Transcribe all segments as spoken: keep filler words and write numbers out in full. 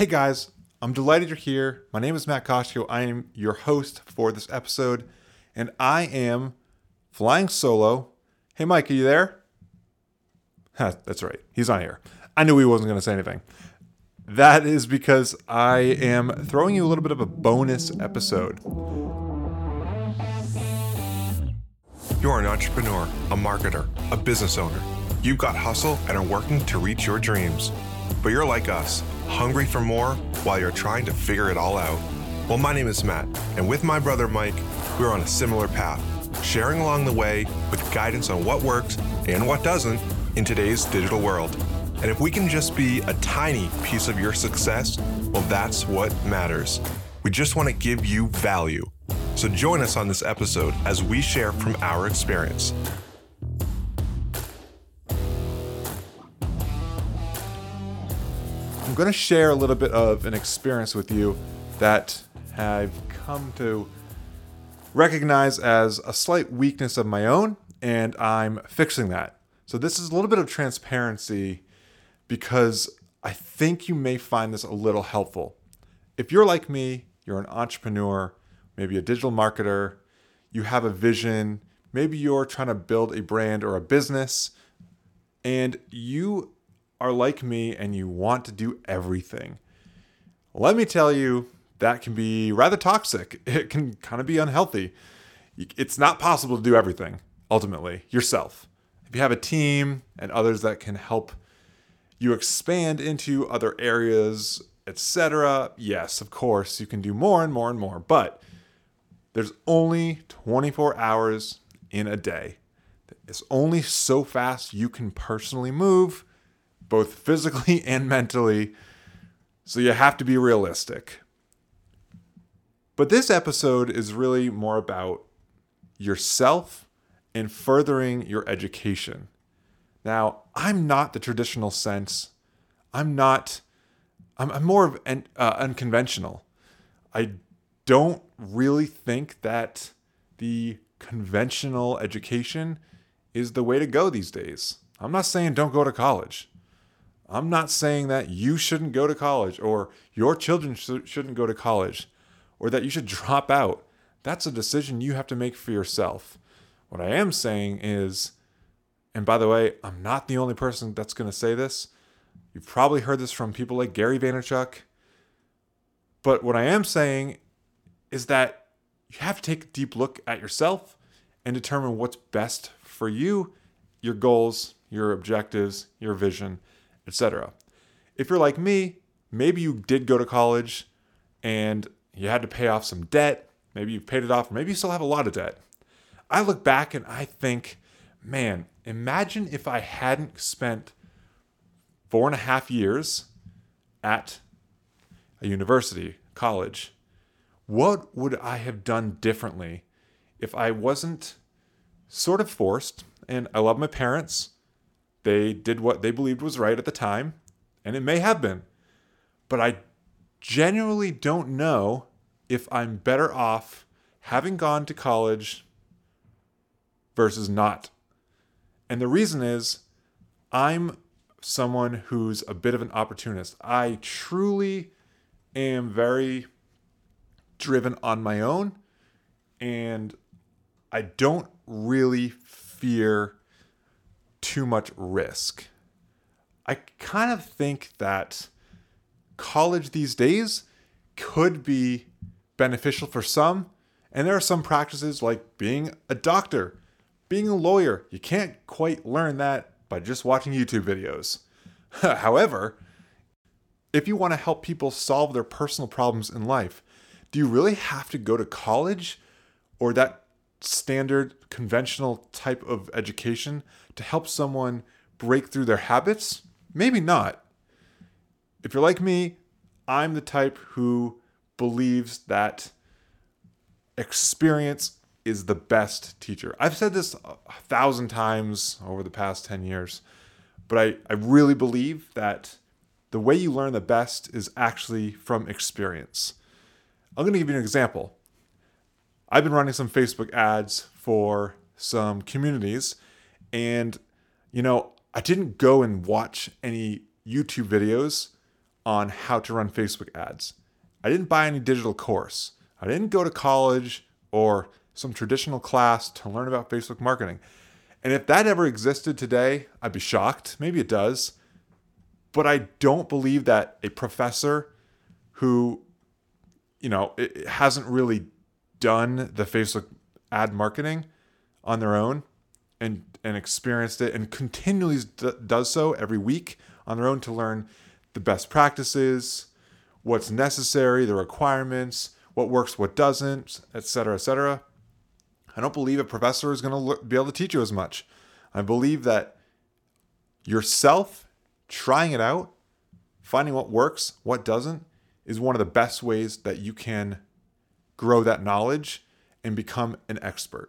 Hey guys, I'm delighted you're here. My name is Matt Koshko. I am your host for this episode, and I am flying solo. Hey Mike, are you there? Huh, that's right, he's not here. I knew he wasn't going to say anything. That is because I am throwing you a little bit of a bonus episode. You're an entrepreneur, a marketer, a business owner. You've got hustle and are working to reach your dreams. But you're like us, hungry for more while you're trying to figure it all out. Well, my name is Matt, and with my brother Mike, we're on a similar path, sharing along the way with guidance on what works and what doesn't in today's digital world. And if we can just be a tiny piece of your success, well, that's what matters. We just want to give you value. So join us on this episode as we share from our experience. I'm going to share a little bit of an experience with you that I've come to recognize as a slight weakness of my own, and I'm fixing that. So this is a little bit of transparency because I think you may find this a little helpful. If you're like me, you're an entrepreneur, maybe a digital marketer, you have a vision, maybe you're trying to build a brand or a business, and you are like me and you want to do everything. Let me tell you, that can be rather toxic. It can kind of be unhealthy. It's not possible to do everything, ultimately, yourself. If you have a team and others that can help you expand into other areas, et cetera, yes, of course, you can do more and more and more, but there's only twenty-four hours in a day. It's only so fast you can personally move, both physically and mentally, so you have to be realistic. But this episode is really more about yourself and furthering your education. Now, I'm not the traditional sense. I'm not, I'm, I'm more of an uh, unconventional. I don't really think that the conventional education is the way to go these days. I'm not saying don't go to college. I'm not saying that you shouldn't go to college or your children sh- shouldn't go to college or that you should drop out. That's a decision you have to make for yourself. What I am saying is, and by the way, I'm not the only person that's going to say this. You've probably heard this from people like Gary Vaynerchuk. But what I am saying is that you have to take a deep look at yourself and determine what's best for you, your goals, your objectives, your vision, et cetera. If you're like me, maybe you did go to college and you had to pay off some debt. Maybe you've paid it off, or maybe you still have a lot of debt. I look back and I think, man, imagine if I hadn't spent four and a half years at a university, college. What would I have done differently if I wasn't sort of forced? And I love my parents. They did what they believed was right at the time, and it may have been. But I genuinely don't know if I'm better off having gone to college versus not. And the reason is I'm someone who's a bit of an opportunist. I truly am very driven on my own, and I don't really fear too much risk. I kind of think that college these days could be beneficial for some, and there are some practices like being a doctor, being a lawyer. You can't quite learn that by just watching YouTube videos. However, if you want to help people solve their personal problems in life, do you really have to go to college or that standard conventional type of education to help someone break through their habits? Maybe not. If you're like me, I'm the type who believes that experience is the best teacher. I've said this a thousand times over the past ten years, but I, I really believe that the way you learn the best is actually from experience. I'm going to give you an example. I've been running some Facebook ads for some communities, and, you know, I didn't go and watch any YouTube videos on how to run Facebook ads. I didn't buy any digital course. I didn't go to college or some traditional class to learn about Facebook marketing. And if that ever existed today, I'd be shocked. Maybe it does. But I don't believe that a professor who, you know, it hasn't really done the Facebook ad marketing on their own and, and experienced it and continually d- does so every week on their own to learn the best practices, what's necessary, the requirements, what works, what doesn't, et cetera, et cetera. I don't believe a professor is going to be able to teach you as much. I believe that yourself trying it out, finding what works, what doesn't, is one of the best ways that you can grow that knowledge and become an expert.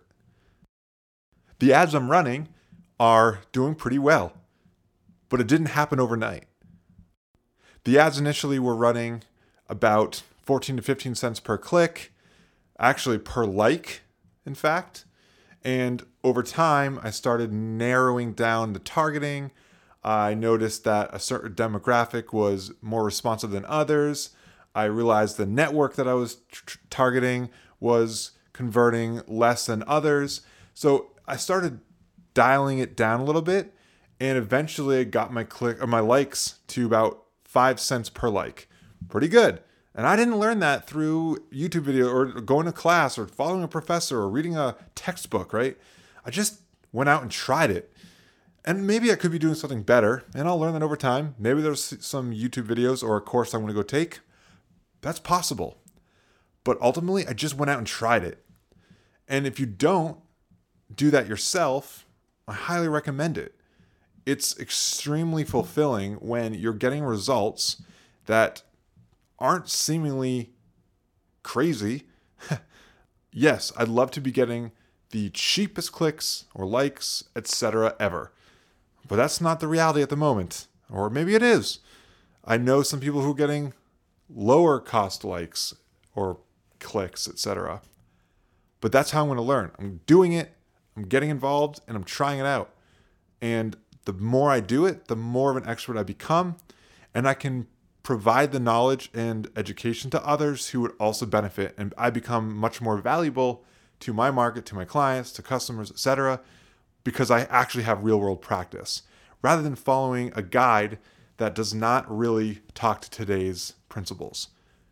The ads I'm running are doing pretty well, but it didn't happen overnight. The ads initially were running about fourteen to fifteen cents per click, actually per like, in fact. And over time, I started narrowing down the targeting. I noticed that a certain demographic was more responsive than others. I realized the network that I was t- targeting was converting less than others. So I started dialing it down a little bit, and eventually I got my click or my likes to about five cents per like. Pretty good. And I didn't learn that through YouTube video or going to class or following a professor or reading a textbook, right? I just went out and tried it. And maybe I could be doing something better, and I'll learn that over time. Maybe there's some YouTube videos or a course I'm going to go take. That's possible. But ultimately, I just went out and tried it. And if you don't do that yourself, I highly recommend it. It's extremely fulfilling when you're getting results that aren't seemingly crazy. Yes, I'd love to be getting the cheapest clicks or likes, et cetera ever. But that's not the reality at the moment. Or maybe it is. I know some people who are getting lower cost likes or clicks, et cetera. But that's how I'm going to learn. I'm doing it, I'm getting involved, and I'm trying it out. And the more I do it, the more of an expert I become, and I can provide the knowledge and education to others who would also benefit, and I become much more valuable to my market, to my clients, to customers, et cetera, because I actually have real-world practice, rather than following a guide that does not really talk to today's principles.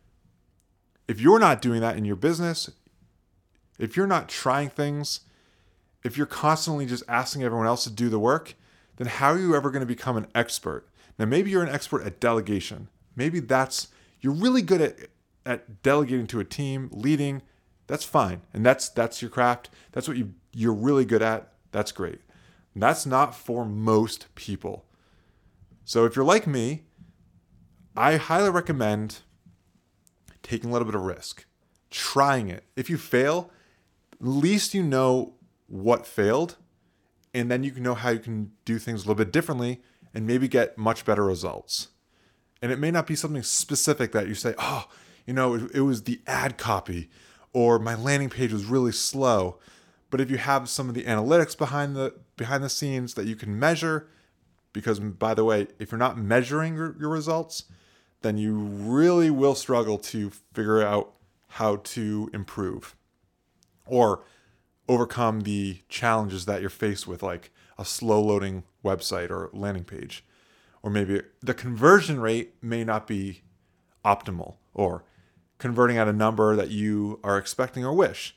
If you're not doing that in your business, if you're not trying things, if you're constantly just asking everyone else to do the work, then how are you ever going to become an expert? Now, maybe you're an expert at delegation. Maybe that's, you're really good at, at delegating to a team, leading. That's fine. And that's that's your craft. That's what you, you're really good at. That's great. And that's not for most people. So if you're like me, I highly recommend taking a little bit of risk, trying it. If you fail, at least you know what failed, and then you can know how you can do things a little bit differently and maybe get much better results. And it may not be something specific that you say, oh, you know, it, it was the ad copy or my landing page was really slow. But if you have some of the analytics behind the behind the scenes that you can measure, because by the way, if you're not measuring your, your results, then you really will struggle to figure out how to improve or overcome the challenges that you're faced with, like a slow loading website or landing page. Or maybe the conversion rate may not be optimal, or converting at a number that you are expecting or wish.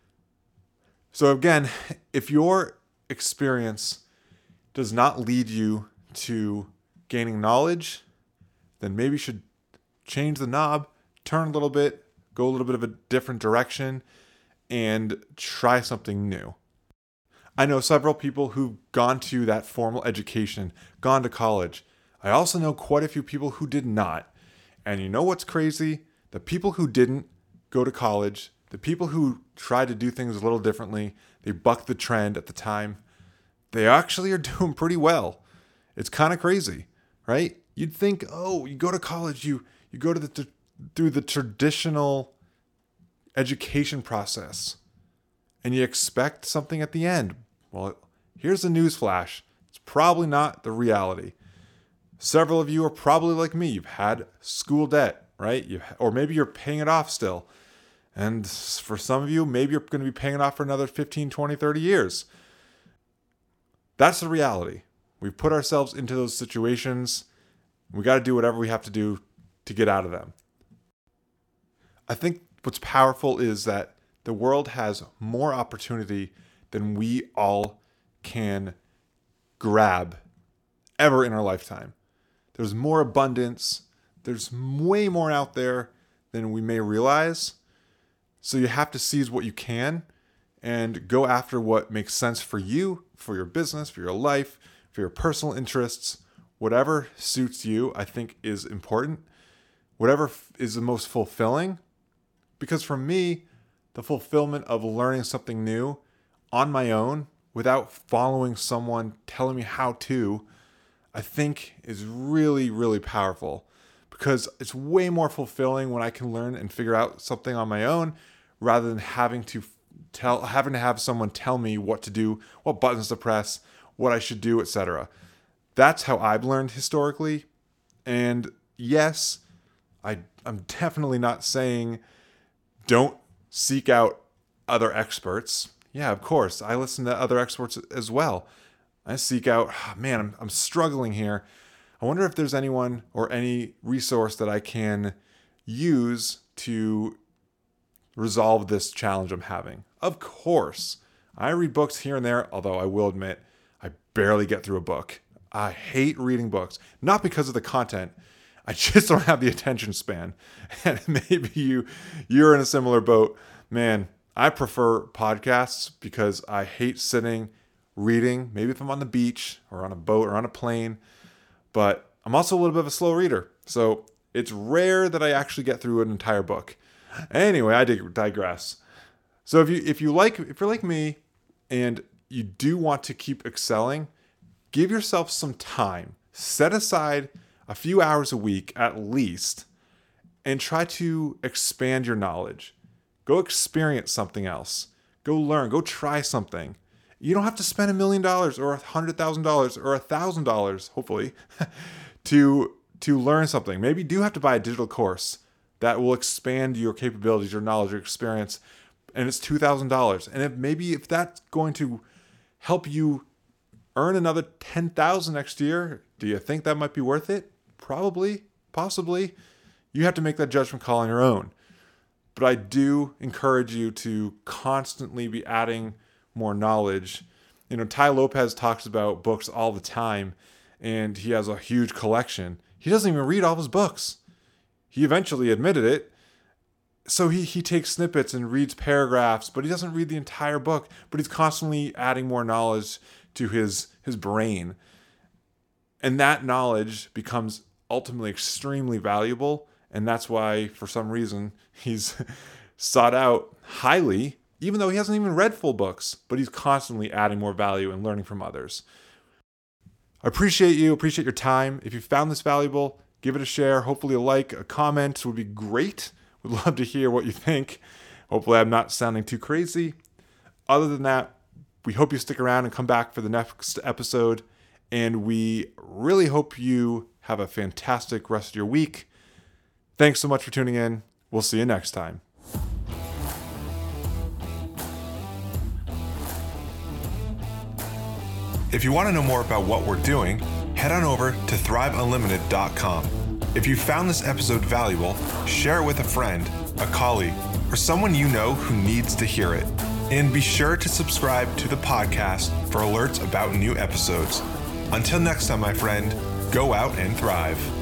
So again, if your experience does not lead you to gaining knowledge, then maybe you should change the knob, turn a little bit, go a little bit of a different direction, and try something new. I know several people who've gone to that formal education, gone to college. I also know quite a few people who did not. And you know what's crazy? The people who didn't go to college, the people who tried to do things a little differently, they bucked the trend at the time, they actually are doing pretty well. It's kind of crazy, right? You'd think, oh, you go to college, you you go to the through the traditional education process, and you expect something at the end. Well, here's the news flash. It's probably not the reality. Several of you are probably like me. You've had school debt, right? You or maybe you're paying it off still. And for some of you, maybe you're going to be paying it off for another fifteen, twenty, thirty years. That's the reality. We've put ourselves into those situations. We got to do whatever we have to do to get out of them. I think what's powerful is that the world has more opportunity than we all can grab ever in our lifetime. There's more abundance. There's way more out there than we may realize. So you have to seize what you can and go after what makes sense for you, for your business, for your life, for your personal interests. Whatever suits you, I think, is important. Whatever is the most fulfilling. Because for me, the fulfillment of learning something new on my own without following someone telling me how to, I think is really, really powerful. Because it's way more fulfilling when I can learn and figure out something on my own rather than having to tell, having to have someone tell me what to do, what buttons to press, what I should do, et cetera. That's how I've learned historically. And yes, I, I'm definitely not saying don't seek out other experts. Yeah, of course. I listen to other experts as well. I seek out, oh, man, I'm, I'm struggling here. I wonder if there's anyone or any resource that I can use to resolve this challenge I'm having. Of course, I read books here and there, although I will admit I barely get through a book. I hate reading books, not because of the content. I just don't have the attention span. And maybe you, you're in a similar boat. Man, I prefer podcasts because I hate sitting, reading, maybe if I'm on the beach or on a boat or on a plane. But I'm also a little bit of a slow reader. So it's rare that I actually get through an entire book. Anyway, I digress. So if you if you like if you're like me and you do want to keep excelling, give yourself some time. Set aside a few hours a week at least and try to expand your knowledge. Go experience something else. Go learn. Go try something. You don't have to spend a million dollars or a hundred thousand dollars or a thousand dollars, hopefully, to to learn something. Maybe you do have to buy a digital course that will expand your capabilities, your knowledge, your experience, and it's two thousand dollars. And if maybe if that's going to help you earn another ten thousand dollars next year, do you think that might be worth it? Probably, possibly. You have to make that judgment call on your own. But I do encourage you to constantly be adding more knowledge. You know, Tai Lopez talks about books all the time, and he has a huge collection. He doesn't even read all his books. He eventually admitted it. So he, he takes snippets and reads paragraphs, but he doesn't read the entire book. But he's constantly adding more knowledge to his, his brain. And that knowledge becomes ultimately extremely valuable. And that's why, for some reason, he's sought out highly, even though he hasn't even read full books, but he's constantly adding more value and learning from others. I appreciate you, appreciate your time. If you found this valuable, give it a share. Hopefully a like, a comment would be great. We'd love to hear what you think. Hopefully I'm not sounding too crazy. Other than that, we hope you stick around and come back for the next episode. And we really hope you have a fantastic rest of your week. Thanks so much for tuning in. We'll see you next time. If you want to know more about what we're doing, head on over to thrive unlimited dot com. If you found this episode valuable, share it with a friend, a colleague, or someone you know who needs to hear it. And be sure to subscribe to the podcast for alerts about new episodes. Until next time, my friend, go out and thrive.